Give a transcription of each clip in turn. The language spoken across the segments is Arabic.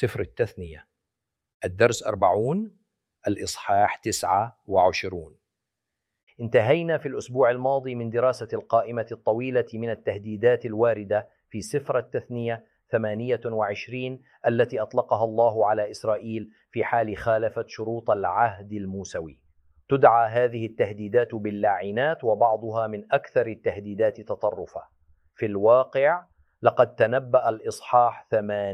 سفر التثنية، الدرس 40، الإصحاح 29. انتهينا في الأسبوع الماضي من دراسة القائمة الطويلة من التهديدات الواردة في سفر التثنية 28 التي أطلقها الله على إسرائيل في حال خالفت شروط العهد الموسوي. تدعى هذه التهديدات باللاعنات، وبعضها من أكثر التهديدات تطرفا. في الواقع لقد تنبأ الإصحاح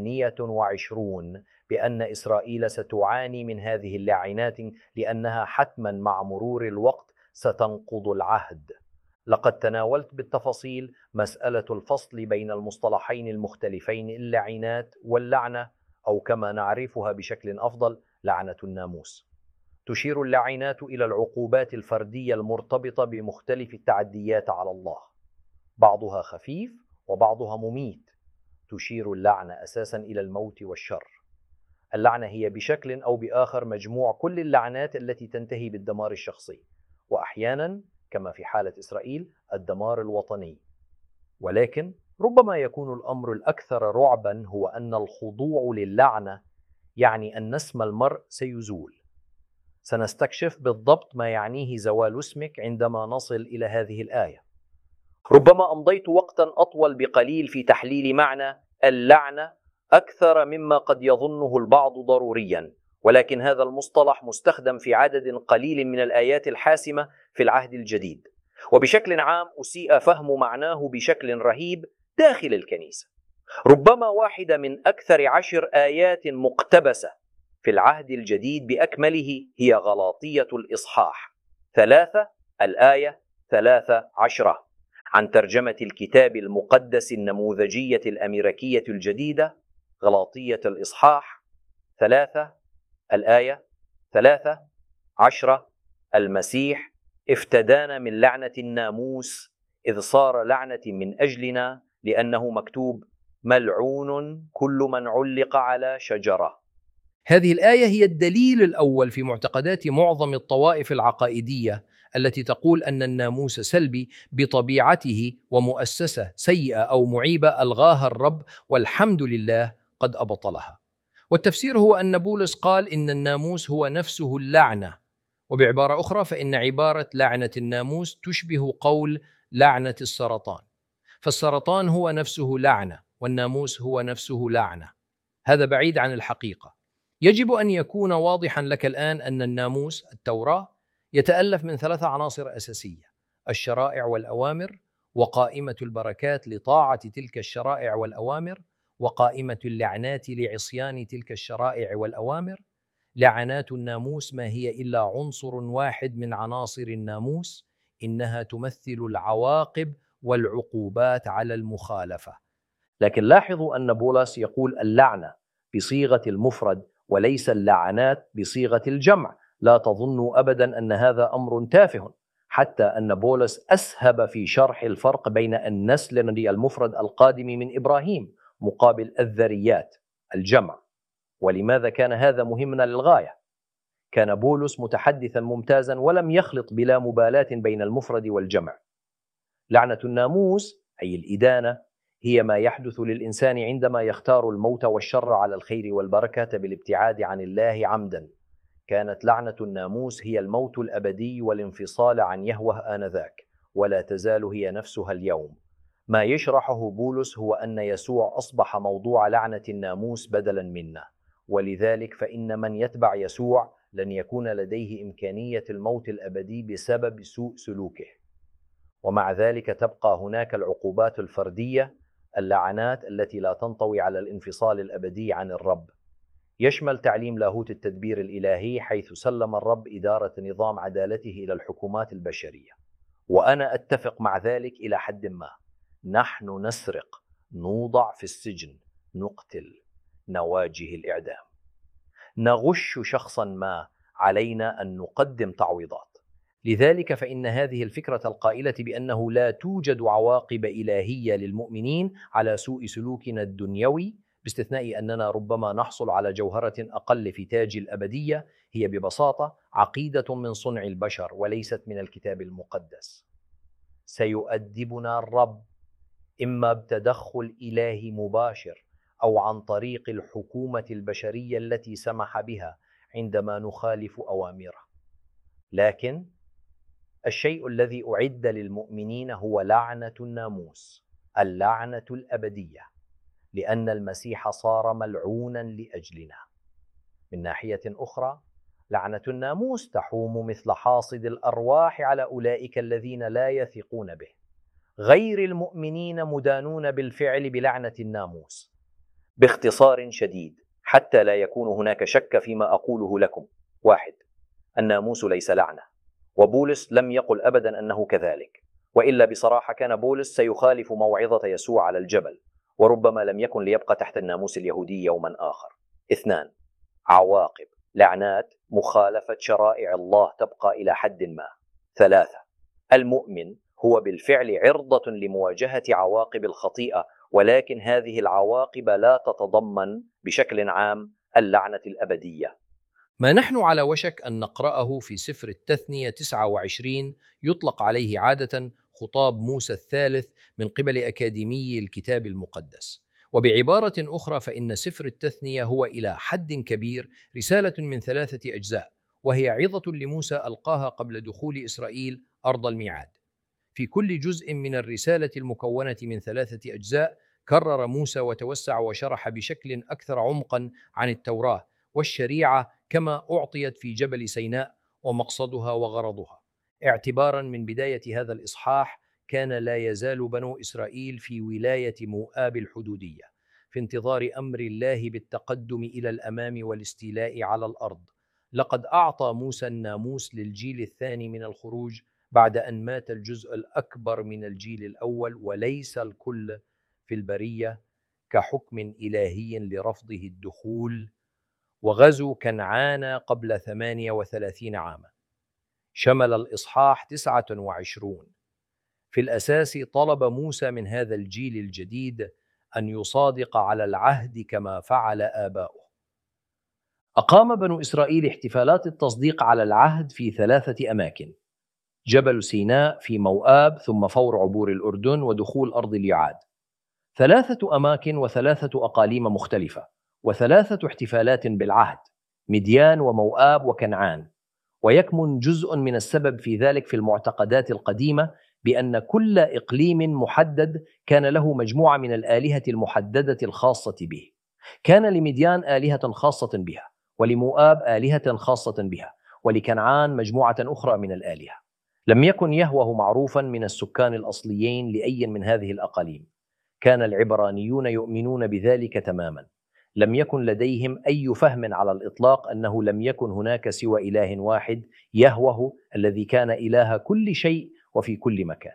28 بأن إسرائيل ستعاني من هذه اللاعنات، لأنها حتما مع مرور الوقت ستنقض العهد. لقد تناولت بالتفاصيل مسألة الفصل بين المصطلحين المختلفين اللاعنات واللعنة، أو كما نعرفها بشكل أفضل لعنة الناموس. تشير اللاعنات إلى العقوبات الفردية المرتبطة بمختلف التعديات على الله، بعضها خفيف وبعضها مميت. تشير اللعنة أساسا إلى الموت والشر. اللعنة هي بشكل أو بآخر مجموع كل اللعنات التي تنتهي بالدمار الشخصي، وأحيانا كما في حالة إسرائيل الدمار الوطني. ولكن ربما يكون الأمر الأكثر رعبا هو أن الخضوع للعنة يعني أن اسم المرء سيزول. سنستكشف بالضبط ما يعنيه زوال اسمك عندما نصل إلى هذه الآية. ربما أمضيت وقتا أطول بقليل في تحليل معنى اللعنة أكثر مما قد يظنه البعض ضروريا، ولكن هذا المصطلح مستخدم في عدد قليل من الآيات الحاسمة في العهد الجديد، وبشكل عام أسيء فهم معناه بشكل رهيب داخل الكنيسة. ربما واحدة من أكثر 10 آيات مقتبسة في العهد الجديد بأكمله هي غلاطية الإصحاح 3 الآية 13 عن ترجمة الكتاب المقدس النموذجية الأمريكية الجديدة. غلاطية الإصحاح 3 الآية 13: المسيح افتدانا من لعنة الناموس إذ صار لعنة من أجلنا، لأنه مكتوب: ملعون كل من علق على شجرة. هذه الآية هي الدليل الأول في معتقدات معظم الطوائف العقائدية التي تقول أن الناموس سلبي بطبيعته ومؤسسة سيئة أو معيبة ألغاها الرب، والحمد لله قد أبطلها. والتفسير هو أن بولس قال إن الناموس هو نفسه اللعنة، وبعبارة أخرى فإن عبارة لعنة الناموس تشبه قول لعنة السرطان، فالسرطان هو نفسه لعنة والناموس هو نفسه لعنة. هذا بعيد عن الحقيقة. يجب أن يكون واضحا لك الآن أن الناموس التوراة يتألف من 3 عناصر أساسية: الشرائع والأوامر، وقائمة البركات لطاعة تلك الشرائع والأوامر، وقائمة اللعنات لعصيان تلك الشرائع والأوامر. لعنات الناموس ما هي إلا عنصر واحد من عناصر الناموس، إنها تمثل العواقب والعقوبات على المخالفة. لكن لاحظوا أن بولس يقول اللعنة بصيغة المفرد وليس اللعنات بصيغة الجمع. لا تظنوا أبدا أن هذا أمر تافه، حتى أن بولس أسهب في شرح الفرق بين النسل المفرد القادم من إبراهيم مقابل الذريات الجمع. ولماذا كان هذا مهما للغاية؟ كان بولس متحدثا ممتازا ولم يخلط بلا مبالاة بين المفرد والجمع. لعنة الناموس أي الإدانة هي ما يحدث للإنسان عندما يختار الموت والشر على الخير والبركة بالابتعاد عن الله عمدا. كانت لعنة الناموس هي الموت الأبدي والانفصال عن يهوه آنذاك، ولا تزال هي نفسها اليوم. ما يشرحه بولس هو أن يسوع أصبح موضوع لعنة الناموس بدلا منا، ولذلك فإن من يتبع يسوع لن يكون لديه إمكانية الموت الأبدي بسبب سوء سلوكه. ومع ذلك تبقى هناك العقوبات الفردية، اللعنات التي لا تنطوي على الانفصال الأبدي عن الرب. يشمل تعليم لاهوت التدبير الإلهي، حيث سلم الرب إدارة نظام عدالته إلى الحكومات البشرية. وأنا أتفق مع ذلك إلى حد ما. نحن نسرق، نوضع في السجن، نقتل، نواجه الإعدام، نغش شخصا ما، علينا أن نقدم تعويضات. لذلك فإن هذه الفكرة القائلة بأنه لا توجد عواقب إلهية للمؤمنين على سوء سلوكنا الدنيوي، باستثناء أننا ربما نحصل على جوهرة أقل في تاج الأبدية، هي ببساطة عقيدة من صنع البشر وليست من الكتاب المقدس. سيؤدبنا الرب إما بتدخل إلهي مباشر أو عن طريق الحكومة البشرية التي سمح بها عندما نخالف أوامره. لكن الشيء الذي أعد للمؤمنين هو لعنة الناموس، اللعنة الأبدية، لأن المسيح صار ملعونا لأجلنا. من ناحية أخرى، لعنة الناموس تحوم مثل حاصد الأرواح على أولئك الذين لا يثقون به. غير المؤمنين مدانون بالفعل بلعنة الناموس. باختصار شديد، حتى لا يكون هناك شك فيما أقوله لكم: 1. الناموس ليس لعنة، وبولس لم يقل أبدا أنه كذلك، وإلا بصراحة كان بولس سيخالف موعظة يسوع على الجبل، وربما لم يكن ليبقى تحت الناموس اليهودي يوما آخر. 2. عواقب لعنات مخالفة شرائع الله تبقى إلى حد ما. 3. المؤمن هو بالفعل عرضة لمواجهة عواقب الخطيئة، ولكن هذه العواقب لا تتضمن بشكل عام اللعنة الأبدية. ما نحن على وشك أن نقرأه في سفر التثنية 29 يطلق عليه عادة خطاب موسى الثالث من قبل أكاديمي الكتاب المقدس. وبعبارة أخرى فإن سفر التثنية هو إلى حد كبير رسالة من 3 أجزاء، وهي عظة لموسى ألقاها قبل دخول إسرائيل أرض الميعاد. في كل جزء من الرسالة المكونة من 3 أجزاء كرر موسى وتوسع وشرح بشكل أكثر عمقا عن التوراة والشريعة كما أعطيت في جبل سيناء ومقصدها وغرضها. اعتبارا من بداية هذا الإصحاح كان لا يزال بنو إسرائيل في ولاية مؤاب الحدودية، في انتظار أمر الله بالتقدم إلى الأمام والاستيلاء على الأرض. لقد أعطى موسى الناموس للجيل الثاني من الخروج بعد أن مات الجزء الأكبر من الجيل الأول، وليس الكل في البرية، كحكم إلهي لرفضه الدخول وغزو كنعان قبل 38 عاما. شمل الإصحاح 29. في الأساس طلب موسى من هذا الجيل الجديد أن يصادق على العهد كما فعل آباؤه. أقام بنو إسرائيل احتفالات التصديق على العهد في 3 أماكن: جبل سيناء في موآب، ثم فور عبور الأردن، ودخول أرض اليعاد. 3 أماكن و3 أقاليم مختلفة، و3 احتفالات بالعهد: مديان وموآب وكنعان. ويكمن جزء من السبب في ذلك في المعتقدات القديمة بأن كل إقليم محدد كان له مجموعة من الآلهة المحددة الخاصة به. كان لمديان آلهة خاصة بها، ولموآب آلهة خاصة بها، ولكنعان مجموعة أخرى من الآلهة. لم يكن يهوه معروفا من السكان الأصليين لأي من هذه الأقاليم. كان العبرانيون يؤمنون بذلك تماما. لم يكن لديهم أي فهم على الإطلاق أنه لم يكن هناك سوى إله واحد، يهوه، الذي كان إله كل شيء وفي كل مكان.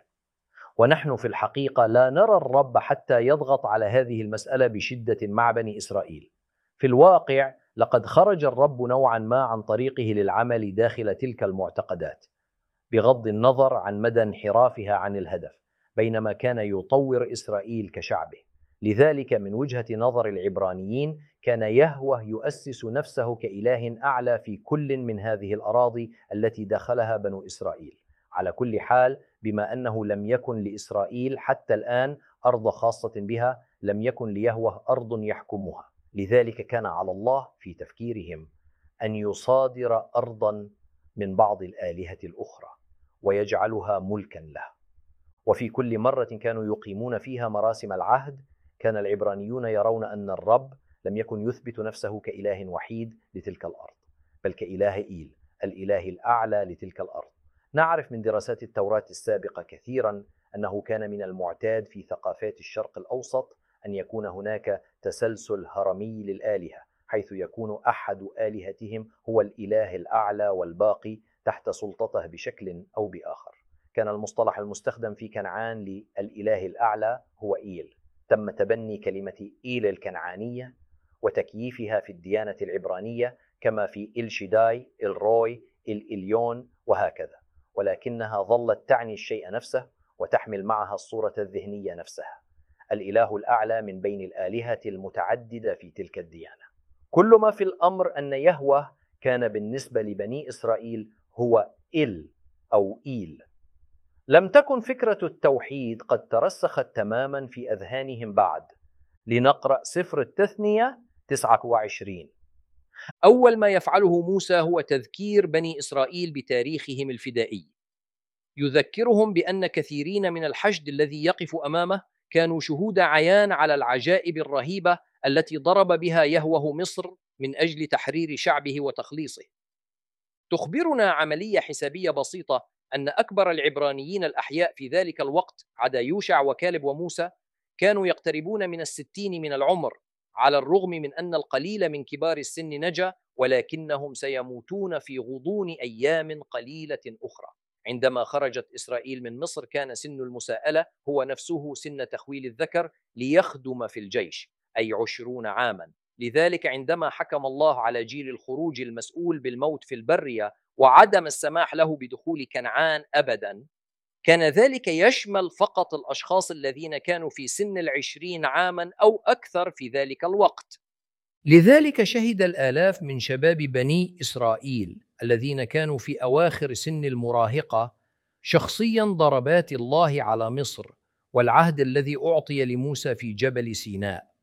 ونحن في الحقيقة لا نرى الرب حتى يضغط على هذه المسألة بشدة مع بني إسرائيل. في الواقع لقد خرج الرب نوعا ما عن طريقه للعمل داخل تلك المعتقدات، بغض النظر عن مدى انحرافها عن الهدف، بينما كان يطور إسرائيل كشعبه. لذلك من وجهة نظر العبرانيين كان يهوه يؤسس نفسه كإله أعلى في كل من هذه الأراضي التي دخلها بنو إسرائيل. على كل حال، بما أنه لم يكن لإسرائيل حتى الآن أرض خاصة بها، لم يكن ليهوه أرض يحكمها. لذلك كان على الله في تفكيرهم أن يصادر أرضا من بعض الآلهة الأخرى ويجعلها ملكا له. وفي كل مرة كانوا يقيمون فيها مراسم العهد، كان العبرانيون يرون أن الرب لم يكن يثبت نفسه كإله وحيد لتلك الأرض، بل كإله إيل، الإله الأعلى لتلك الأرض. نعرف من دراسات التوراة السابقة كثيرا أنه كان من المعتاد في ثقافات الشرق الأوسط أن يكون هناك تسلسل هرمي للآلهة، حيث يكون أحد آلهتهم هو الإله الأعلى والباقي تحت سلطته بشكل أو بآخر. كان المصطلح المستخدم في كنعان للإله الأعلى هو إيل. تم تبني كلمة إيل الكنعانية وتكييفها في الديانة العبرانية كما في إل شيداي، إل روي، إل إليون وهكذا، ولكنها ظلت تعني الشيء نفسه وتحمل معها الصورة الذهنية نفسها: الإله الأعلى من بين الآلهة المتعددة في تلك الديانة. كل ما في الأمر أن يهوه كان بالنسبة لبني إسرائيل هو إل أو إيل. لم تكن فكرة التوحيد قد ترسخت تماما في أذهانهم بعد، لنقرأ سفر التثنية 29. أول ما يفعله موسى هو تذكير بني إسرائيل بتاريخهم الفدائي، يذكرهم بأن كثيرين من الحشد الذي يقف أمامه كانوا شهود عيان على العجائب الرهيبة التي ضرب بها يهوه مصر من أجل تحرير شعبه وتخليصه. تخبرنا عملية حسابية بسيطة أن أكبر العبرانيين الأحياء في ذلك الوقت عدا يوشع وكالب وموسى كانوا يقتربون من 60 من العمر، على الرغم من أن القليل من كبار السن نجا، ولكنهم سيموتون في غضون أيام قليلة أخرى. عندما خرجت إسرائيل من مصر كان سن المساءلة هو نفسه سن تخويل الذكر ليخدم في الجيش، أي 20 عاما. لذلك عندما حكم الله على جيل الخروج المسؤول بالموت في البرية وعدم السماح له بدخول كنعان أبدا، كان ذلك يشمل فقط الأشخاص الذين كانوا في سن 20 عاما أو أكثر في ذلك الوقت. لذلك شهد الآلاف من شباب بني إسرائيل الذين كانوا في أواخر سن المراهقة شخصيا ضربات الله على مصر والعهد الذي أعطي لموسى في جبل سيناء.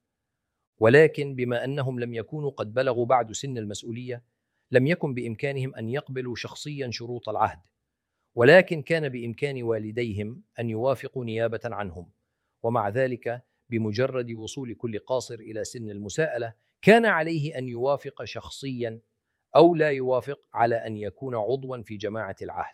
ولكن بما أنهم لم يكونوا قد بلغوا بعد سن المسؤولية، لم يكن بإمكانهم أن يقبلوا شخصيا شروط العهد، ولكن كان بإمكان والديهم أن يوافقوا نيابة عنهم. ومع ذلك بمجرد وصول كل قاصر إلى سن المساءلة كان عليه أن يوافق شخصيا أو لا يوافق على أن يكون عضوا في جماعة العهد.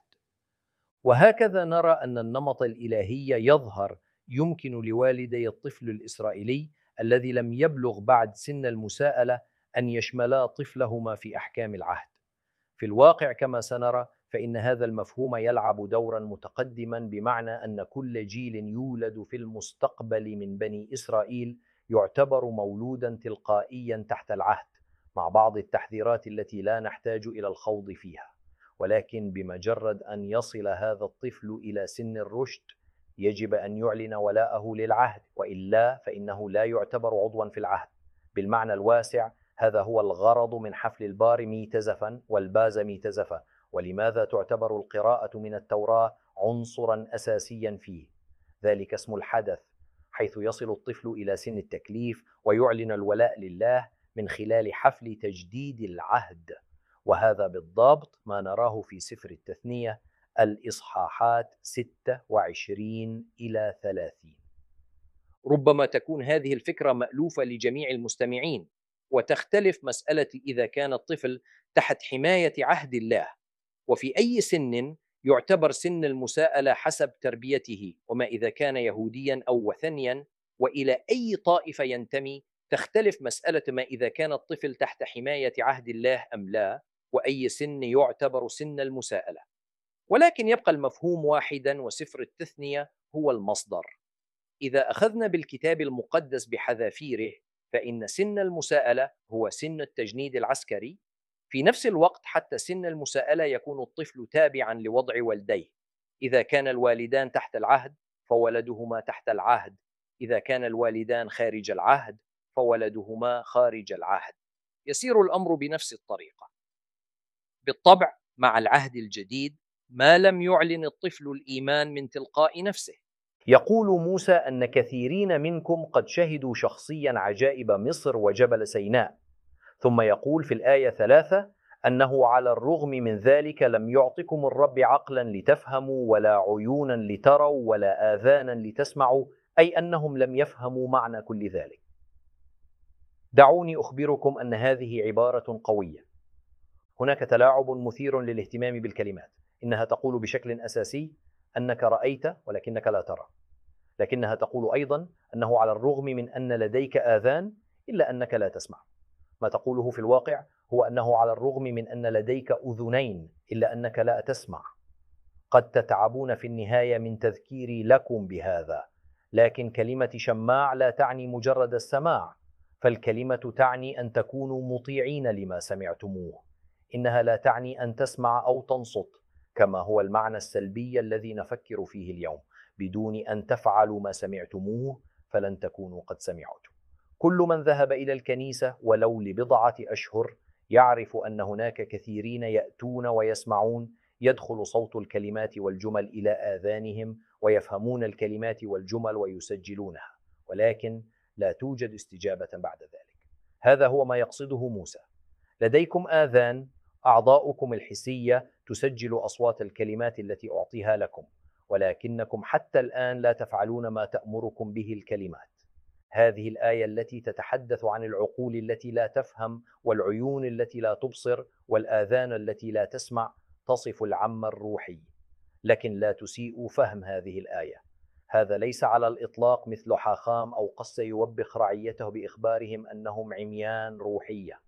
وهكذا نرى أن النمط الإلهي يظهر يمكن لوالدي الطفل الإسرائيلي الذي لم يبلغ بعد سن المساءلة أن يشملا طفلهما في أحكام العهد. في الواقع كما سنرى فإن هذا المفهوم يلعب دورا متقدما، بمعنى أن كل جيل يولد في المستقبل من بني إسرائيل يعتبر مولودا تلقائيا تحت العهد، مع بعض التحذيرات التي لا نحتاج إلى الخوض فيها. ولكن بمجرد أن يصل هذا الطفل إلى سن الرشد يجب أن يعلن ولاءه للعهد، وإلا فإنه لا يعتبر عضوا في العهد. بالمعنى الواسع هذا هو الغرض من حفل البار ميتزفا والباز ميتزفا، ولماذا تعتبر القراءة من التوراة عنصرا أساسيا فيه. ذلك اسم الحدث، حيث يصل الطفل إلى سن التكليف ويعلن الولاء لله من خلال حفل تجديد العهد. وهذا بالضبط ما نراه في سفر التثنية الإصحاحات 26 إلى 30. ربما تكون هذه الفكرة مألوفة لجميع المستمعين، وتختلف مسألة إذا كان الطفل تحت حماية عهد الله، وفي أي سن يعتبر سن المساءلة حسب تربيته، وما إذا كان يهوديا أو وثنيا، وإلى أي طائفة ينتمي. تختلف مسألة ما إذا كان الطفل تحت حماية عهد الله أم لا، وأي سن يعتبر سن المساءلة. ولكن يبقى المفهوم واحدا، وسفر التثنية هو المصدر. إذا أخذنا بالكتاب المقدس بحذافيره فإن سن المساءلة هو سن التجنيد العسكري. في نفس الوقت حتى سن المساءلة يكون الطفل تابعا لوضع والديه. إذا كان الوالدان تحت العهد فولدهما تحت العهد، إذا كان الوالدان خارج العهد فولدهما خارج العهد. يسير الأمر بنفس الطريقة. بالطبع مع العهد الجديد ما لم يعلن الطفل الإيمان من تلقاء نفسه. يقول موسى أن كثيرين منكم قد شهدوا شخصيا عجائب مصر وجبل سيناء، ثم يقول في الآية 3 أنه على الرغم من ذلك لم يعطكم الرب عقلا لتفهموا ولا عيونا لتروا ولا آذانا لتسمعوا، أي أنهم لم يفهموا معنى كل ذلك. دعوني أخبركم أن هذه عبارة قوية. هناك تلاعب مثير للاهتمام بالكلمات. إنها تقول بشكل أساسي أنك رأيت ولكنك لا ترى، لكنها تقول أيضا أنه على الرغم من أن لديك آذان إلا أنك لا تسمع. ما تقوله في الواقع هو أنه على الرغم من أن لديك أذنين إلا أنك لا تسمع. قد تتعبون في النهاية من تذكيري لكم بهذا، لكن كلمة شماع لا تعني مجرد السماع، فالكلمة تعني أن تكونوا مطيعين لما سمعتموه. إنها لا تعني أن تسمع أو تنصت كما هو المعنى السلبي الذي نفكر فيه اليوم. بدون أن تفعلوا ما سمعتموه فلن تكونوا قد سمعتم. كل من ذهب إلى الكنيسة ولو لبضعة أشهر يعرف أن هناك كثيرين يأتون ويسمعون، يدخل صوت الكلمات والجمل إلى آذانهم ويفهمون الكلمات والجمل ويسجلونها، ولكن لا توجد استجابة بعد ذلك. هذا هو ما يقصده موسى. لديكم آذان، أعضاؤكم الحسية تسجل أصوات الكلمات التي أعطيها لكم، ولكنكم حتى الآن لا تفعلون ما تأمركم به الكلمات. هذه الآية التي تتحدث عن العقول التي لا تفهم والعيون التي لا تبصر والآذان التي لا تسمع تصف العم الروحي، لكن لا تسيء فهم هذه الآية. هذا ليس على الإطلاق مثل حاخام أو قص يوبخ رعيته بإخبارهم أنهم عميان روحية،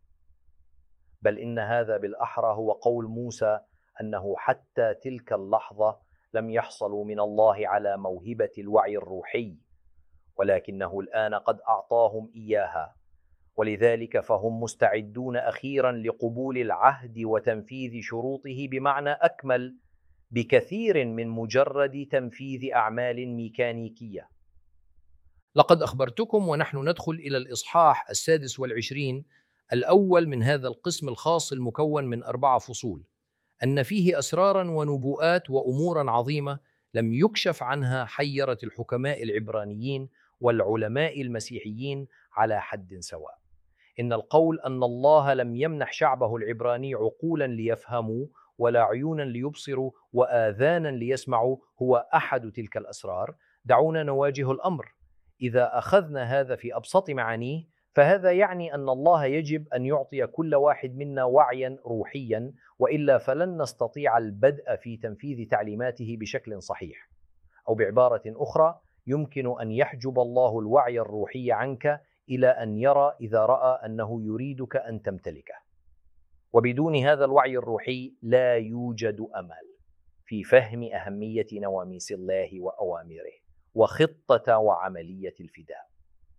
بل إن هذا بالأحرى هو قول موسى أنه حتى تلك اللحظة لم يحصلوا من الله على موهبة الوعي الروحي، ولكنه الآن قد أعطاهم إياها، ولذلك فهم مستعدون أخيرا لقبول العهد وتنفيذ شروطه بمعنى أكمل بكثير من مجرد تنفيذ أعمال ميكانيكية. لقد أخبرتكم ونحن ندخل إلى الإصحاح 26 الأول من هذا القسم الخاص المكون من 4 فصول أن فيه أسرارا ونبوءات وأمورا عظيمة لم يكشف عنها حيرة الحكماء العبرانيين والعلماء المسيحيين على حد سواء. إن القول أن الله لم يمنح شعبه العبراني عقولا ليفهموا ولا عيونا ليبصروا وآذانا ليسمعوا هو أحد تلك الأسرار. دعونا نواجه الأمر. إذا أخذنا هذا في أبسط معانيه، فهذا يعني أن الله يجب أن يعطي كل واحد منا وعيا روحيا، وإلا فلن نستطيع البدء في تنفيذ تعليماته بشكل صحيح. أو بعبارة أخرى، يمكن أن يحجب الله الوعي الروحي عنك إلى أن يرى إذا رأى أنه يريدك أن تمتلكه. وبدون هذا الوعي الروحي لا يوجد أمل في فهم أهمية نواميس الله وأوامره وخطة وعملية الفداء.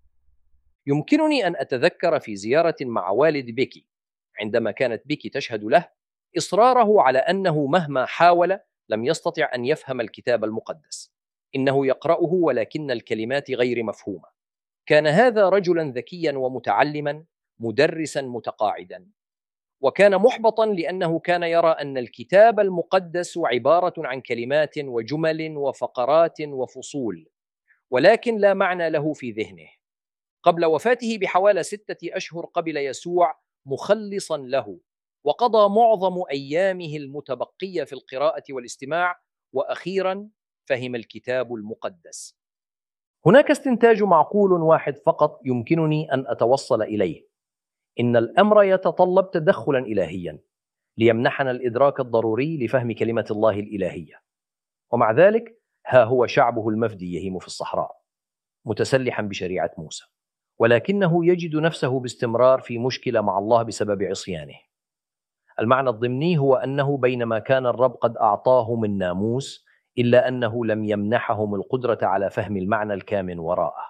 يمكنني أن أتذكر في زيارة مع والد بيكي عندما كانت بيكي تشهد له إصراره على أنه مهما حاول لم يستطع أن يفهم الكتاب المقدس. إنه يقرأه ولكن الكلمات غير مفهومة. كان هذا رجلا ذكيا ومتعلما مدرسا متقاعدا، وكان محبطا لأنه كان يرى أن الكتاب المقدس عبارة عن كلمات وجمل وفقرات وفصول، ولكن لا معنى له في ذهنه. قبل وفاته بحوالي 6 أشهر قبل يسوع مخلصا له، وقضى معظم أيامه المتبقية في القراءة والاستماع، وأخيرا فهم الكتاب المقدس. هناك استنتاج معقول واحد فقط يمكنني أن أتوصل إليه: إن الأمر يتطلب تدخلا إلهيا ليمنحنا الإدراك الضروري لفهم كلمة الله الإلهية. ومع ذلك ها هو شعبه المفدي يهيم في الصحراء متسلحا بشريعة موسى، ولكنه يجد نفسه باستمرار في مشكلة مع الله بسبب عصيانه. المعنى الضمني هو أنه بينما كان الرب قد أعطاهم الناموس، إلا أنه لم يمنحهم القدرة على فهم المعنى الكامن وراءه.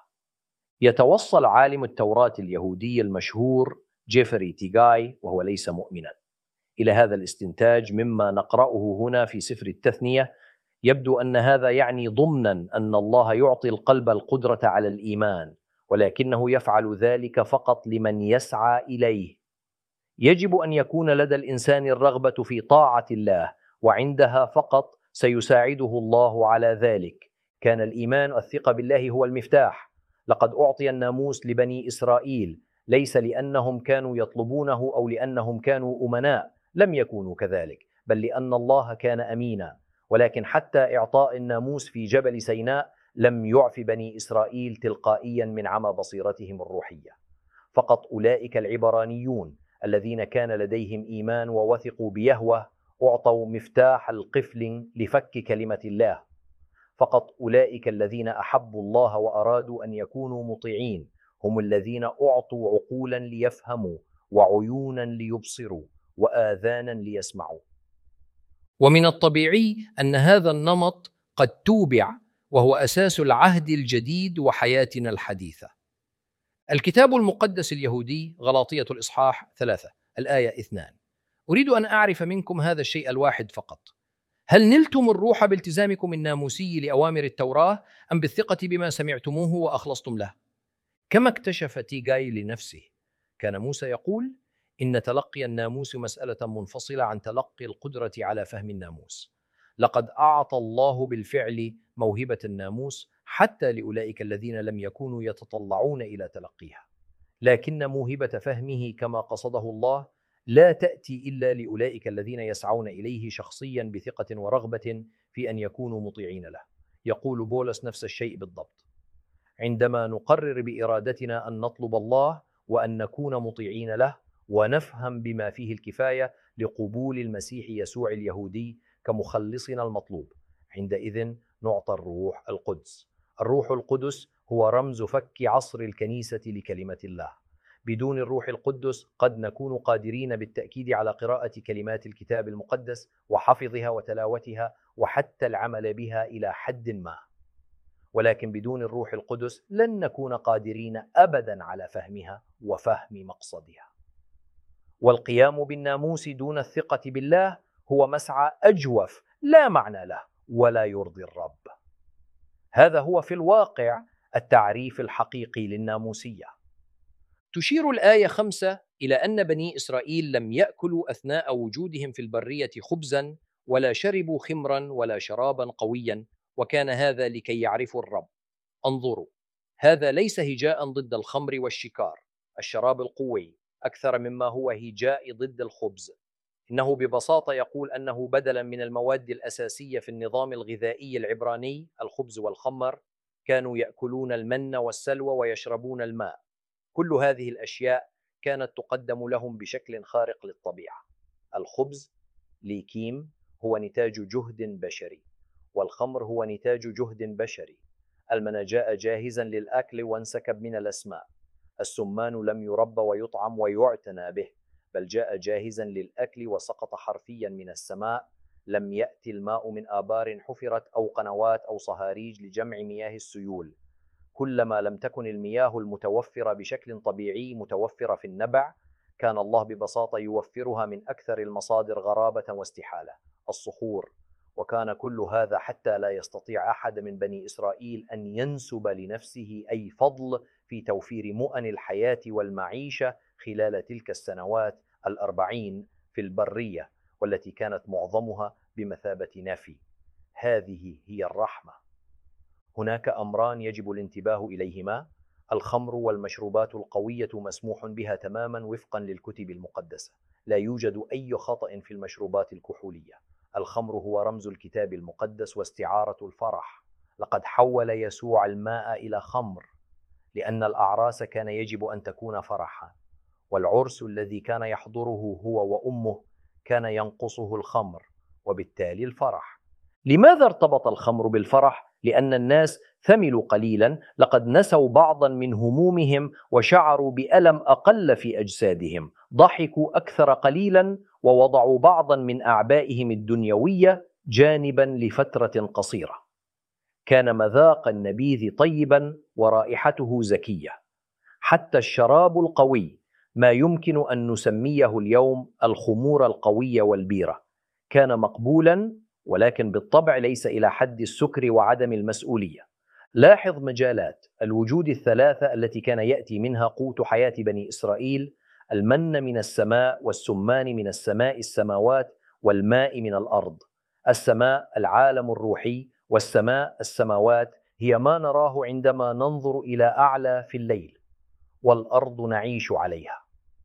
يتوصل عالم التوراة اليهودي المشهور جيفري تيغاي، وهو ليس مؤمنا، إلى هذا الاستنتاج مما نقرأه هنا في سفر التثنية. يبدو أن هذا يعني ضمنا أن الله يعطي القلب القدرة على الإيمان، ولكنه يفعل ذلك فقط لمن يسعى إليه. يجب أن يكون لدى الإنسان الرغبة في طاعة الله، وعندها فقط سيساعده الله على ذلك. كان الإيمان والثقة بالله هو المفتاح. لقد أعطي الناموس لبني إسرائيل ليس لأنهم كانوا يطلبونه أو لأنهم كانوا أمناء، لم يكونوا كذلك، بل لأن الله كان أمينا. ولكن حتى إعطاء الناموس في جبل سيناء لم يعف بني إسرائيل تلقائيا من عمى بصيرتهم الروحية. فقط أولئك العبرانيون الذين كان لديهم إيمان ووثقوا بيهوه أعطوا مفتاح القفل لفك كلمة الله. فقط أولئك الذين أحبوا الله وأرادوا أن يكونوا مطيعين هم الذين أعطوا عقولا ليفهموا وعيونا ليبصروا وآذانا ليسمعوا. ومن الطبيعي أن هذا النمط قد توبع، وهو أساس العهد الجديد وحياتنا الحديثة. الكتاب المقدس اليهودي غلاطية الإصحاح 3 الآية 2. أريد أن أعرف منكم هذا الشيء الواحد فقط: هل نلتم الروح بالتزامكم الناموسي لأوامر التوراة، أم بالثقة بما سمعتموه وأخلصتم له؟ كما اكتشف تيغاي لنفسه، كان موسى يقول إن تلقي الناموس مسألة منفصلة عن تلقي القدرة على فهم الناموس. لقد أعطى الله بالفعل موهبة الناموس حتى لأولئك الذين لم يكونوا يتطلعون إلى تلقيها، لكن موهبة فهمه كما قصده الله لا تأتي إلا لأولئك الذين يسعون إليه شخصيا بثقة ورغبة في أن يكونوا مطيعين له. يقول بولس نفس الشيء بالضبط: عندما نقرر بإرادتنا أن نطلب الله وأن نكون مطيعين له ونفهم بما فيه الكفاية لقبول المسيح يسوع اليهودي كمخلصنا المطلوب، عندئذ نعطى الروح القدس. الروح القدس هو رمز فك عصر الكنيسة لكلمة الله. بدون الروح القدس قد نكون قادرين بالتأكيد على قراءة كلمات الكتاب المقدس وحفظها وتلاوتها وحتى العمل بها إلى حد ما، ولكن بدون الروح القدس لن نكون قادرين أبدا على فهمها وفهم مقصدها. والقيام بالناموس دون الثقة بالله هو مسعى أجوف لا معنى له ولا يرضي الرب. هذا هو في الواقع التعريف الحقيقي للناموسية. تشير الآية 5 إلى أن بني إسرائيل لم يأكلوا أثناء وجودهم في البرية خبزا ولا شربوا خمرا ولا شرابا قويا، وكان هذا لكي يعرفوا الرب. انظروا، هذا ليس هجاء ضد الخمر والشكار، الشراب القوي، أكثر مما هو هجاء ضد الخبز. إنه ببساطة يقول أنه بدلا من المواد الأساسية في النظام الغذائي العبراني، الخبز والخمر، كانوا يأكلون المن والسلوى ويشربون الماء. كل هذه الأشياء كانت تقدم لهم بشكل خارق للطبيعة. الخبز ليكيم هو نتاج جهد بشري، والخمر هو نتاج جهد بشري. المن جاء جاهزا للأكل وانسكب من الأسماء. السمان لم يربى ويطعم ويعتنى به، بل جاء جاهزا للأكل وسقط حرفيا من السماء. لم يأتي الماء من آبار حفرت أو قنوات أو صهاريج لجمع مياه السيول. كلما لم تكن المياه المتوفرة بشكل طبيعي متوفرة في النبع، كان الله ببساطة يوفرها من أكثر المصادر غرابة واستحالة: الصخور. وكان كل هذا حتى لا يستطيع أحد من بني إسرائيل أن ينسب لنفسه أي فضل في توفير مؤن الحياة والمعيشة خلال تلك السنوات 40 في البرية، والتي كانت معظمها بمثابة نفي. هذه هي الرحمة. هناك أمران يجب الانتباه إليهما: الخمر والمشروبات القوية مسموح بها تماما وفقا للكتب المقدسة، لا يوجد أي خطأ في المشروبات الكحولية. الخمر هو رمز الكتاب المقدس واستعارة الفرح. لقد حول يسوع الماء إلى خمر، لأن الأعراس كان يجب أن تكون فرحا، والعرس الذي كان يحضره هو وأمه كان ينقصه الخمر وبالتالي الفرح. لماذا ارتبط الخمر بالفرح؟ لأن الناس ثملوا قليلا، لقد نسوا بعضا من همومهم وشعروا بألم أقل في أجسادهم، ضحكوا أكثر قليلا ووضعوا بعضا من أعبائهم الدنيوية جانبا لفترة قصيرة. كان مذاق النبيذ طيبا ورائحته زكية. حتى الشراب القوي، ما يمكن أن نسميه اليوم الخمور القوية والبيرة، كان مقبولا، ولكن بالطبع ليس إلى حد السكر وعدم المسؤولية. لاحظ مجالات الوجود الثلاثة التي كان يأتي منها قوت حياة بني إسرائيل: المن من السماء، والسمان من السماء السماوات، والماء من الأرض. السماء العالم الروحي، والسماء السماوات هي ما نراه عندما ننظر إلى أعلى في الليل، والأرض نعيش عليها.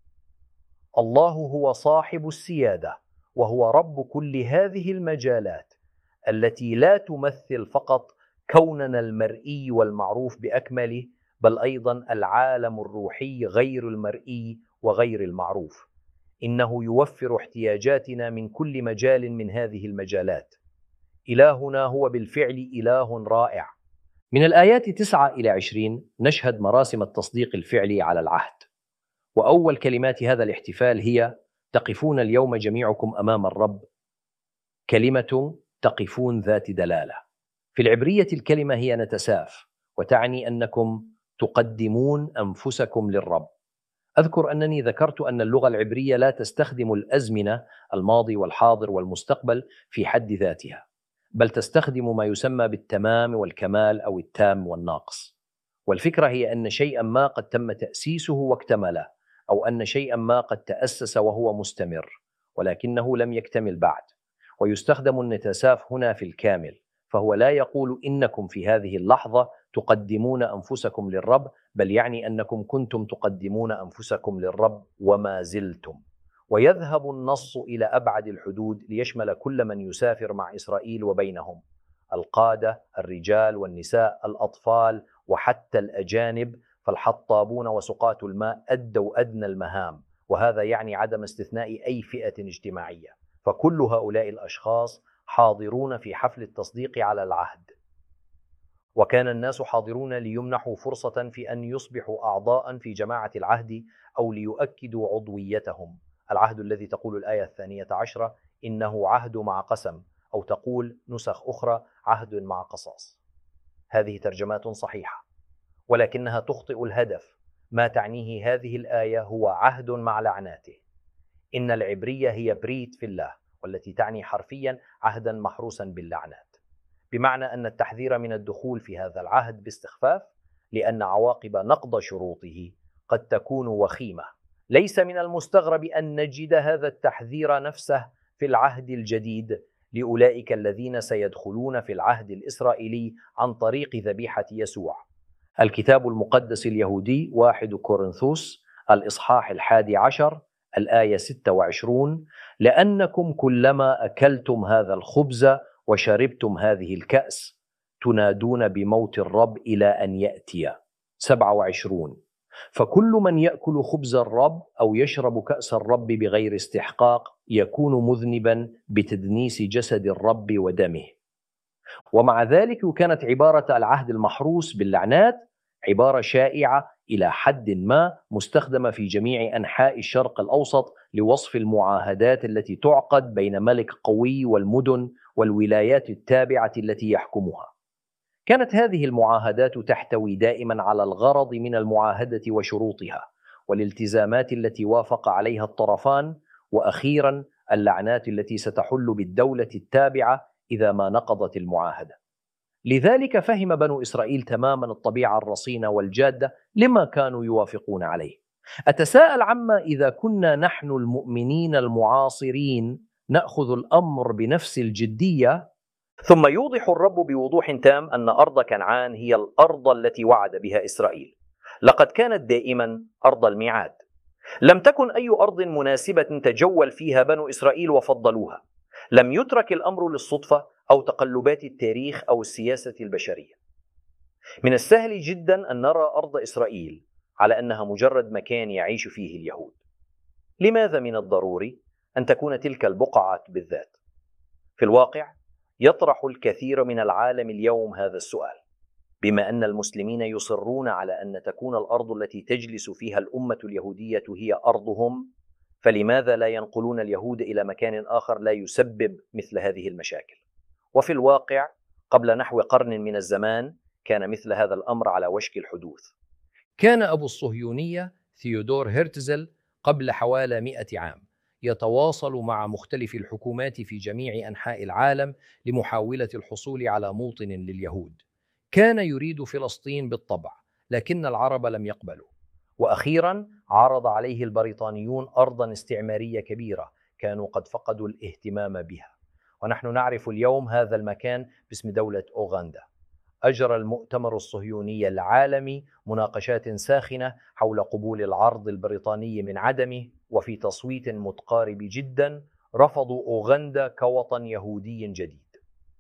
الله هو صاحب السيادة، وهو رب كل هذه المجالات التي لا تمثل فقط كوننا المرئي والمعروف بأكمله، بل أيضا العالم الروحي غير المرئي وغير المعروف. إنه يوفر احتياجاتنا من كل مجال من هذه المجالات. إلهنا هو بالفعل إله رائع. من الآيات 9 إلى 20 نشهد مراسم التصديق الفعلي على العهد. وأول كلمات هذا الاحتفال هي: تقفون اليوم جميعكم أمام الرب. كلمة تقفون ذات دلالة. في العبرية الكلمة هي نتساف، وتعني أنكم تقدمون أنفسكم للرب. أذكر أنني ذكرت أن اللغة العبرية لا تستخدم الأزمنة، الماضي والحاضر والمستقبل، في حد ذاتها، بل تستخدم ما يسمى بالتمام والكمال أو التام والناقص. والفكرة هي أن شيئا ما قد تم تأسيسه واكتمل، أو أن شيئا ما قد تأسس وهو مستمر ولكنه لم يكتمل بعد. ويستخدم النتساف هنا في الكامل، فهو لا يقول إنكم في هذه اللحظة تقدمون أنفسكم للرب، بل يعني أنكم كنتم تقدمون أنفسكم للرب وما زلتم. ويذهب النص إلى أبعد الحدود ليشمل كل من يسافر مع إسرائيل وبينهم، القادة، الرجال والنساء، الأطفال وحتى الأجانب، فالحطابون وسقاة الماء أدوا أدنى المهام، وهذا يعني عدم استثناء أي فئة اجتماعية، فكل هؤلاء الأشخاص حاضرون في حفل التصديق على العهد. وكان الناس حاضرون ليمنحوا فرصة في أن يصبحوا أعضاء في جماعة العهد أو ليؤكدوا عضويتهم. العهد الذي تقول الآية 12 إنه عهد مع قسم، أو تقول نسخ أخرى عهد مع قصاص. هذه ترجمات صحيحة، ولكنها تخطئ الهدف. ما تعنيه هذه الآية هو عهد مع لعناته. إن العبرية هي بريت في الله، والتي تعني حرفيا عهدا محروسا باللعنات، بمعنى أن التحذير من الدخول في هذا العهد باستخفاف، لأن عواقب نقض شروطه قد تكون وخيمة. ليس من المستغرب أن نجد هذا التحذير نفسه في العهد الجديد لأولئك الذين سيدخلون في العهد الإسرائيلي عن طريق ذبيحة يسوع. الكتاب المقدس اليهودي 1 كورنثوس الإصحاح 11 الآية 26: لأنكم كلما أكلتم هذا الخبز وشربتم هذه الكأس تنادون بموت الرب إلى أن يأتي. 27: فكل من يأكل خبز الرب أو يشرب كأس الرب بغير استحقاق يكون مذنبا بتدنيس جسد الرب ودمه. ومع ذلك كانت عبارة العهد المحروس باللعنات عبارة شائعة إلى حد ما، مستخدمة في جميع أنحاء الشرق الأوسط لوصف المعاهدات التي تعقد بين ملك قوي والمدن والولايات التابعة التي يحكمها. كانت هذه المعاهدات تحتوي دائما على الغرض من المعاهدة وشروطها والالتزامات التي وافق عليها الطرفان، وأخيرا اللعنات التي ستحل بالدولة التابعة إذا ما نقضت المعاهدة. لذلك فهم بنو إسرائيل تماما الطبيعة الرصينة والجادة لما كانوا يوافقون عليه. أتساءل عما إذا كنا نحن المؤمنين المعاصرين نأخذ الأمر بنفس الجدية. ثم يوضح الرب بوضوح تام أن أرض كنعان هي الأرض التي وعد بها إسرائيل. لقد كانت دائما أرض الميعاد، لم تكن أي أرض مناسبة تجول فيها بنو إسرائيل وفضلوها. لم يترك الأمر للصدفة أو تقلبات التاريخ أو السياسة البشرية. من السهل جدا أن نرى أرض إسرائيل على أنها مجرد مكان يعيش فيه اليهود. لماذا من الضروري أن تكون تلك البقعة بالذات؟ في الواقع يطرح الكثير من العالم اليوم هذا السؤال. بما أن المسلمين يصرون على أن تكون الأرض التي تجلس فيها الأمة اليهودية هي أرضهم، فلماذا لا ينقلون اليهود إلى مكان آخر لا يسبب مثل هذه المشاكل؟ وفي الواقع قبل نحو قرن من الزمان كان مثل هذا الأمر على وشك الحدوث. كان أبو الصهيونية ثيودور هرتزل قبل حوالي 100 عام يتواصل مع مختلف الحكومات في جميع أنحاء العالم لمحاولة الحصول على موطن لليهود. كان يريد فلسطين بالطبع، لكن العرب لم يقبلوا. وأخيرا عرض عليه البريطانيون أرضا استعمارية كبيرة كانوا قد فقدوا الاهتمام بها، ونحن نعرف اليوم هذا المكان باسم دولة أوغندا. أجرى المؤتمر الصهيوني العالمي مناقشات ساخنة حول قبول العرض البريطاني من عدمه، وفي تصويت متقارب جدا رفضوا أوغندا كوطن يهودي جديد.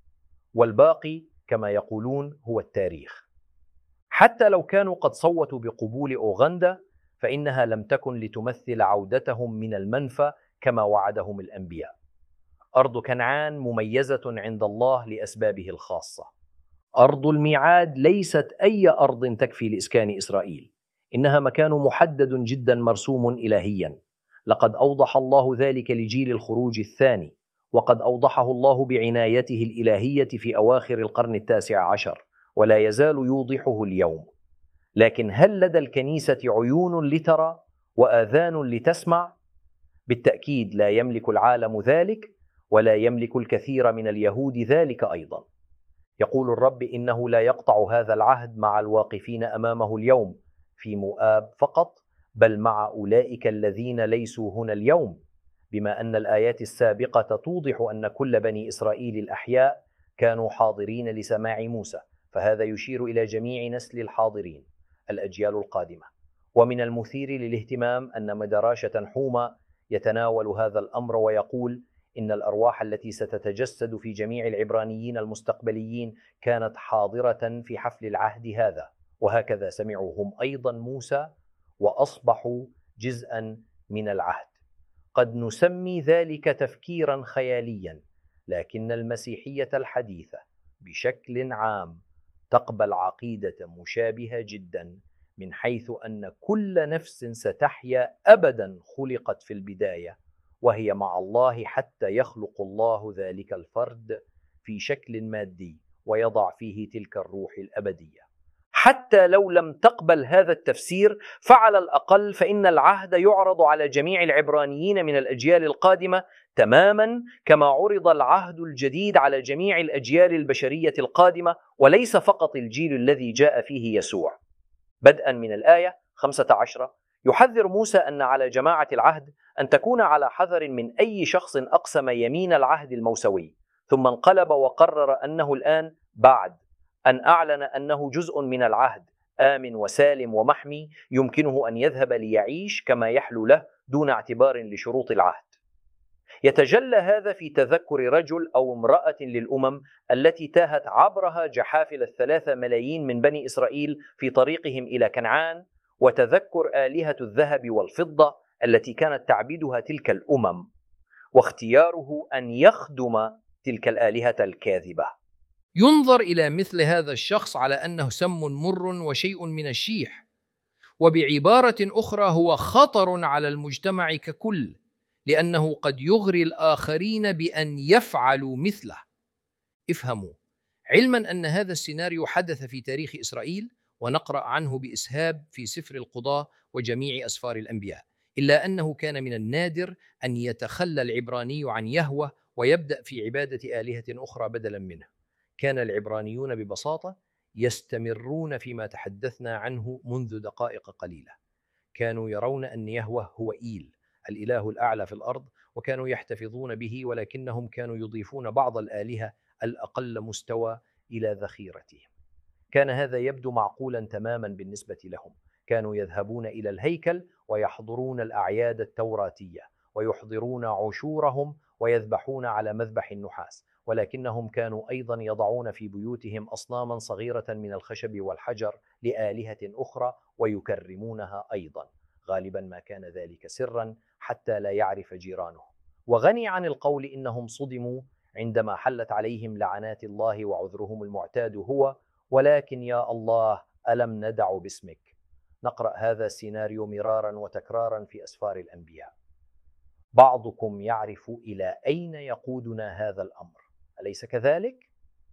والباقي كما يقولون هو التاريخ. حتى لو كانوا قد صوتوا بقبول أوغندا فإنها لم تكن لتمثل عودتهم من المنفى كما وعدهم الأنبياء. أرض كنعان مميزة عند الله لأسبابه الخاصة. أرض الميعاد ليست أي أرض تكفي لإسكان إسرائيل، إنها مكان محدد جدا مرسوم إلهيا. لقد أوضح الله ذلك لجيل الخروج الثاني، وقد أوضحه الله بعنايته الإلهية في أواخر القرن 19، ولا يزال يوضحه اليوم. لكن هل لدى الكنيسة عيون لترى وآذان لتسمع؟ بالتأكيد لا يملك العالم ذلك، ولا يملك الكثير من اليهود ذلك أيضا. يقول الرب إنه لا يقطع هذا العهد مع الواقفين أمامه اليوم في مؤاب فقط، بل مع أولئك الذين ليسوا هنا اليوم، بما أن الآيات السابقة توضح أن كل بني إسرائيل الأحياء كانوا حاضرين لسماع موسى، فهذا يشير إلى جميع نسل الحاضرين الأجيال القادمة. ومن المثير للاهتمام أن مدراشة حومة يتناول هذا الأمر ويقول إن الأرواح التي ستتجسد في جميع العبرانيين المستقبليين كانت حاضرة في حفل العهد هذا، وهكذا سمعوا هم أيضا موسى وأصبحوا جزءا من العهد. قد نسمي ذلك تفكيرا خياليا، لكن المسيحية الحديثة بشكل عام تقبل عقيدة مشابهة جدا، من حيث أن كل نفس ستحيا أبدا خلقت في البداية وهي مع الله حتى يخلق الله ذلك الفرد في شكل مادي ويضع فيه تلك الروح الأبدية. حتى لو لم تقبل هذا التفسير، فعلى الأقل فإن العهد يعرض على جميع العبرانيين من الأجيال القادمة تماما كما عرض العهد الجديد على جميع الأجيال البشرية القادمة، وليس فقط الجيل الذي جاء فيه يسوع. بدءا من الآية 15 يحذر موسى أن على جماعة العهد أن تكون على حذر من أي شخص أقسم يمين العهد الموسوي ثم انقلب وقرر أنه الآن بعد أن أعلن أنه جزء من العهد آمن وسالم ومحمي يمكنه أن يذهب ليعيش كما يحلو له دون اعتبار لشروط العهد. يتجلى هذا في تذكر رجل أو امرأة للأمم التي تاهت عبرها جحافل 3 ملايين من بني إسرائيل في طريقهم إلى كنعان، وتذكر آلهة الذهب والفضة التي كانت تعبدها تلك الأمم، واختياره أن يخدم تلك الآلهة الكاذبة. ينظر إلى مثل هذا الشخص على أنه سم مر وشيء من الشيح، وبعبارة أخرى هو خطر على المجتمع ككل، لأنه قد يغري الآخرين بأن يفعلوا مثله. افهموا، علما أن هذا السيناريو حدث في تاريخ إسرائيل ونقرأ عنه بإسهاب في سفر القضاة وجميع أسفار الأنبياء، إلا أنه كان من النادر أن يتخلى العبراني عن يهوه ويبدأ في عبادة آلهة أخرى بدلا منه. كان العبرانيون ببساطة يستمرون فيما تحدثنا عنه منذ دقائق قليلة. كانوا يرون أن يهوه هو إيل، الإله الأعلى في الأرض، وكانوا يحتفظون به، ولكنهم كانوا يضيفون بعض الآلهة الأقل مستوى إلى ذخيرتهم. كان هذا يبدو معقولا تماما بالنسبة لهم. كانوا يذهبون إلى الهيكل ويحضرون الأعياد التوراتية ويحضرون عشورهم ويذبحون على مذبح النحاس، ولكنهم كانوا أيضا يضعون في بيوتهم أصناما صغيرة من الخشب والحجر لآلهة أخرى ويكرمونها أيضا. غالبا ما كان ذلك سرا حتى لا يعرف جيرانه. وغني عن القول إنهم صدموا عندما حلت عليهم لعنات الله وعذرهم المعتاد هو: ولكن يا الله ألم ندع باسمك. نقرأ هذا السيناريو مرارا وتكرارا في أسفار الأنبياء. بعضكم يعرف إلى أين يقودنا هذا الأمر، أليس كذلك؟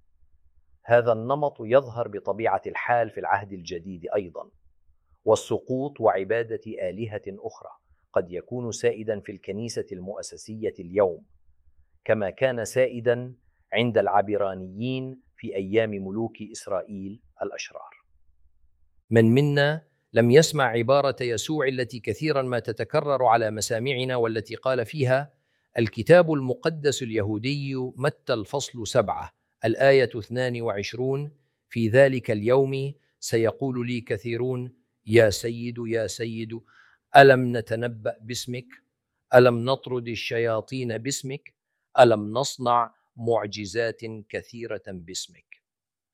هذا النمط يظهر بطبيعة الحال في العهد الجديد أيضا، والسقوط وعبادة آلهة أخرى قد يكون سائدا في الكنيسة المؤسسية اليوم، كما كان سائدا عند العبرانيين في أيام ملوك إسرائيل الأشرار. من منا لم يسمع عبارة يسوع التي كثيرا ما تتكرر على مسامعنا، والتي قال فيها: الكتاب المقدس اليهودي متى الفصل 7 الآية 22: في ذلك اليوم سيقول لي كثيرون: يا سيد يا سيد، ألم نتنبأ باسمك؟ ألم نطرد الشياطين باسمك؟ ألم نصنع معجزات كثيرة باسمك؟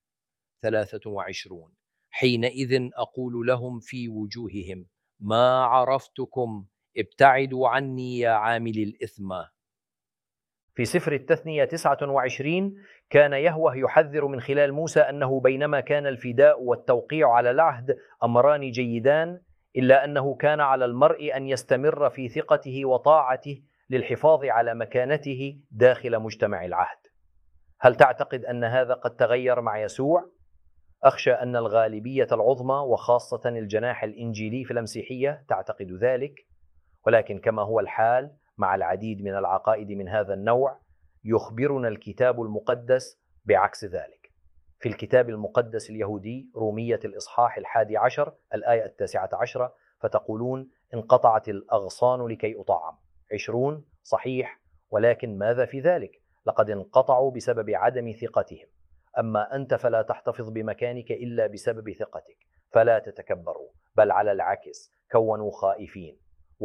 23: حينئذ أقول لهم في وجوههم: ما عرفتكم، ابتعدوا عني يا عامل الإثم. في سفر التثنية 29 كان يهوه يحذر من خلال موسى أنه بينما كان الفداء والتوقيع على العهد أمران جيدان، إلا أنه كان على المرء أن يستمر في ثقته وطاعته للحفاظ على مكانته داخل مجتمع العهد. هل تعتقد أن هذا قد تغير مع يسوع؟ أخشى أن الغالبية العظمى وخاصة الجناح الإنجيلي في المسيحية تعتقد ذلك، ولكن كما هو الحال مع العديد من العقائد من هذا النوع، يخبرنا الكتاب المقدس بعكس ذلك. في الكتاب المقدس اليهودي رومية الإصحاح 11 الآية 19 فتقولون: انقطعت الأغصان لكي أطعم. 20 صحيح، ولكن ماذا في ذلك؟ لقد انقطعوا بسبب عدم ثقتهم. أما أنت فلا تحتفظ بمكانك إلا بسبب ثقتك، فلا تتكبروا، بل على العكس كونوا خائفين.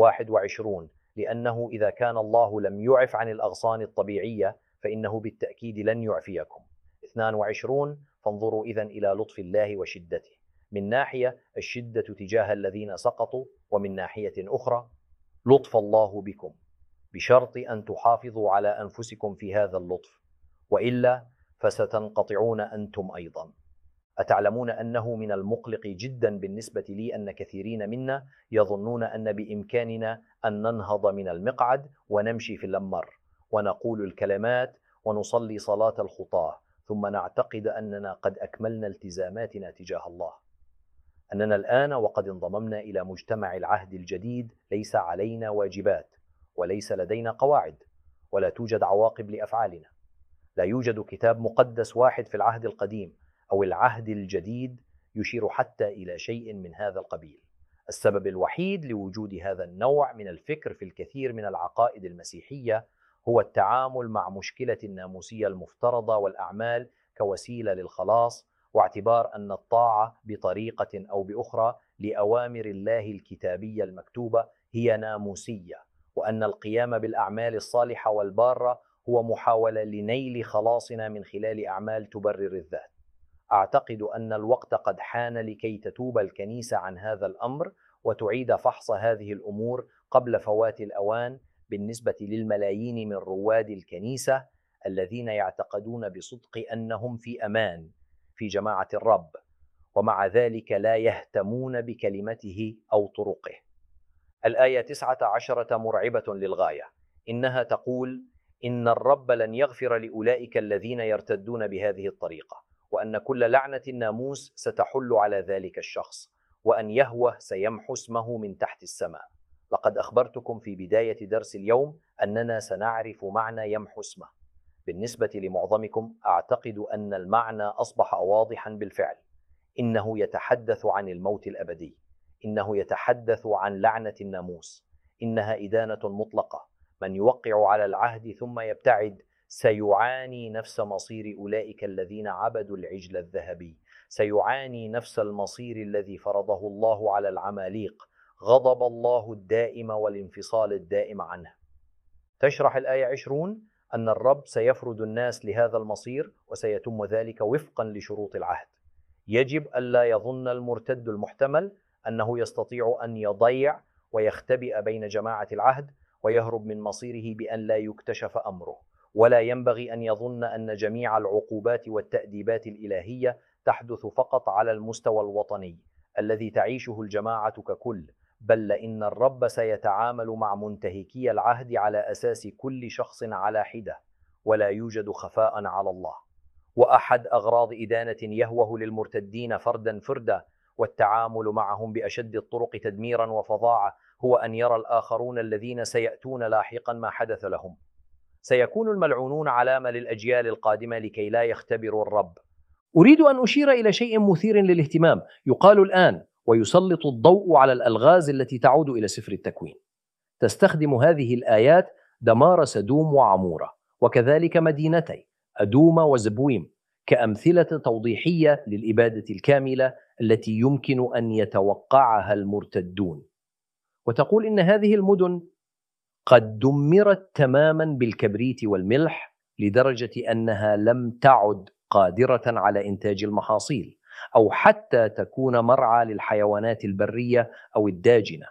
21 لأنه إذا كان الله لم يعف عن الأغصان الطبيعية فإنه بالتأكيد لن يعفيكم. 22 فانظروا إذن إلى لطف الله وشدته، من ناحية الشدة تجاه الذين سقطوا، ومن ناحية أخرى لطف الله بكم، بشرط أن تحافظوا على أنفسكم في هذا اللطف، وإلا فستنقطعون أنتم أيضا. أتعلمون أنه من المقلق جدا بالنسبة لي أن كثيرين منا يظنون أن بإمكاننا أن ننهض من المقعد ونمشي في اللمر ونقول الكلمات ونصلي صلاة الخطاة ثم نعتقد أننا قد أكملنا التزاماتنا تجاه الله، أننا الآن وقد انضممنا إلى مجتمع العهد الجديد ليس علينا واجبات، وليس لدينا قواعد، ولا توجد عواقب لأفعالنا. لا يوجد كتاب مقدس واحد في العهد القديم أو العهد الجديد يشير حتى إلى شيء من هذا القبيل. السبب الوحيد لوجود هذا النوع من الفكر في الكثير من العقائد المسيحية هو التعامل مع مشكلة الناموسية المفترضة والأعمال كوسيلة للخلاص، واعتبار أن الطاعة بطريقة أو بأخرى لأوامر الله الكتابية المكتوبة هي ناموسية، وأن القيام بالأعمال الصالحة والبارة هو محاولة لنيل خلاصنا من خلال أعمال تبرر الذات. أعتقد أن الوقت قد حان لكي تتوب الكنيسة عن هذا الأمر وتعيد فحص هذه الأمور قبل فوات الأوان بالنسبة للملايين من رواد الكنيسة الذين يعتقدون بصدق أنهم في أمان في جماعة الرب، ومع ذلك لا يهتمون بكلمته أو طرقه. الآية 19 مرعبة للغاية، إنها تقول: إن الرب لن يغفر لأولئك الذين يرتدون بهذه الطريقة، وأن كل لعنة الناموس ستحل على ذلك الشخص، وأن يهوه سيمحو اسمه من تحت السماء. لقد أخبرتكم في بداية درس اليوم أننا سنعرف معنى يمحو اسمه. بالنسبة لمعظمكم أعتقد أن المعنى أصبح واضحا بالفعل. إنه يتحدث عن الموت الأبدي، إنه يتحدث عن لعنة الناموس، إنها إدانة مطلقة. من يوقع على العهد ثم يبتعد سيعاني نفس مصير أولئك الذين عبدوا العجل الذهبي، سيعاني نفس المصير الذي فرضه الله على العماليق، غضب الله الدائم والانفصال الدائم عنه. تشرح الآية 20 أن الرب سيفرد الناس لهذا المصير، وسيتم ذلك وفقا لشروط العهد. يجب ألا يظن المرتد المحتمل أنه يستطيع أن يضيع ويختبئ بين جماعة العهد ويهرب من مصيره بأن لا يكتشف أمره، ولا ينبغي أن يظن أن جميع العقوبات والتأديبات الإلهية تحدث فقط على المستوى الوطني الذي تعيشه الجماعة ككل، بل إن الرب سيتعامل مع منتهكي العهد على أساس كل شخص على حدة، ولا يوجد خفاء على الله. وأحد أغراض إدانة يهوه للمرتدين فردا فردا والتعامل معهم بأشد الطرق تدميرا وفظاعة هو أن يرى الآخرون الذين سيأتون لاحقا ما حدث لهم. سيكون الملعونون علامة للأجيال القادمة لكي لا يختبروا الرب. أريد أن أشير إلى شيء مثير للاهتمام يقال الآن ويسلط الضوء على الألغاز التي تعود إلى سفر التكوين. تستخدم هذه الآيات دمار سدوم وعمورة، وكذلك مدينتي أدوم وزبويم، كأمثلة توضيحية للإبادة الكاملة التي يمكن أن يتوقعها المرتدون، وتقول إن هذه المدن قد دمرت تماما بالكبريت والملح لدرجة أنها لم تعد قادرة على إنتاج المحاصيل أو حتى تكون مرعى للحيوانات البرية أو الداجنة.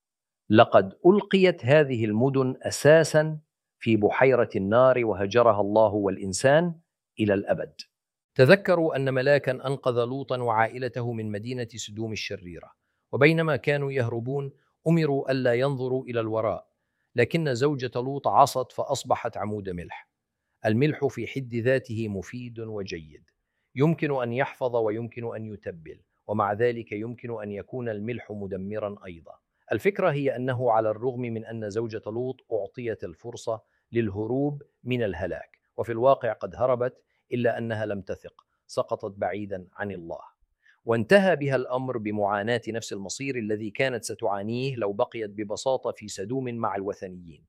لقد ألقيت هذه المدن أساسا في بحيرة النار وهجرها الله والإنسان إلى الأبد. تذكروا أن ملاكا أنقذ لوطا وعائلته من مدينة سدوم الشريرة، وبينما كانوا يهربون أمروا ألا ينظروا إلى الوراء، لكن زوجة لوط عصت فأصبحت عمود ملح. الملح في حد ذاته مفيد وجيد، يمكن أن يحفظ ويمكن أن يتبل، ومع ذلك يمكن أن يكون الملح مدمرا أيضا. الفكرة هي أنه على الرغم من أن زوجة لوط أعطيت الفرصة للهروب من الهلاك، وفي الواقع قد هربت، إلا أنها لم تثق، سقطت بعيدا عن الله، وانتهى بها الأمر بمعاناة نفس المصير الذي كانت ستعانيه لو بقيت ببساطة في سدوم مع الوثنيين.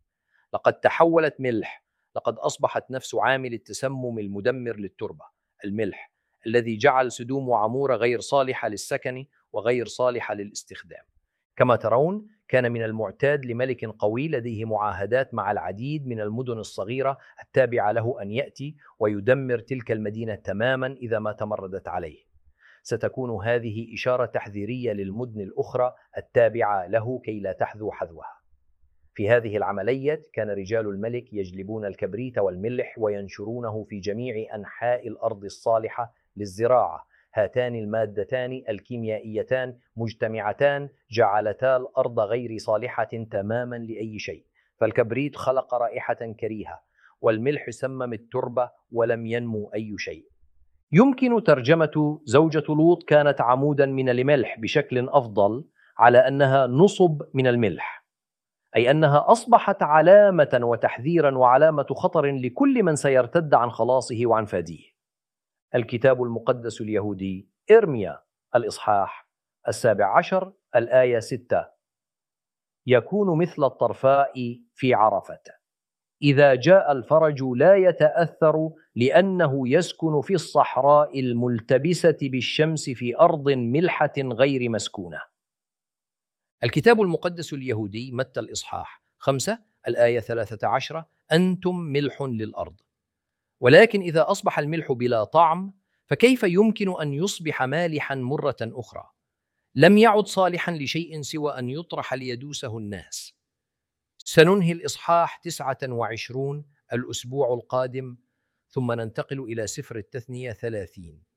لقد تحولت ملح، لقد أصبحت نفس عامل التسمم المدمر للتربة، الملح الذي جعل سدوم وعمورة غير صالحة للسكن وغير صالحة للاستخدام. كما ترون، كان من المعتاد لملك قوي لديه معاهدات مع العديد من المدن الصغيرة التابعة له أن يأتي ويدمر تلك المدينة تماما إذا ما تمردت عليه. ستكون هذه إشارة تحذيرية للمدن الأخرى التابعة له كي لا تحذو حذوها. في هذه العملية كان رجال الملك يجلبون الكبريت والملح وينشرونه في جميع أنحاء الأرض الصالحة للزراعة. هاتان المادتان الكيميائيتان مجتمعتان جعلتا الأرض غير صالحة تماما لأي شيء، فالكبريت خلق رائحة كريهة، والملح سمم التربة ولم ينمو أي شيء. يمكن ترجمة زوجة لوط كانت عمودا من الملح بشكل أفضل على أنها نصب من الملح، أي أنها أصبحت علامة وتحذيرا وعلامة خطر لكل من سيرتد عن خلاصه وعن فاديه. الكتاب المقدس اليهودي إرميا الإصحاح 17 الآية 6: يكون مثل الطرفاء في عرفة، إذا جاء الفرج لا يتأثر، لأنه يسكن في الصحراء الملتبسة بالشمس في أرض ملحة غير مسكونة. الكتاب المقدس اليهودي متى الإصحاح 5 الآية 13: أنتم ملح للأرض. ولكن إذا أصبح الملح بلا طعم، فكيف يمكن أن يصبح مالحا مرة أخرى؟ لم يعد صالحا لشيء سوى أن يطرح ليدوسه الناس. سننهي الإصحاح 29 الأسبوع القادم، ثم ننتقل إلى سفر التثنية 30.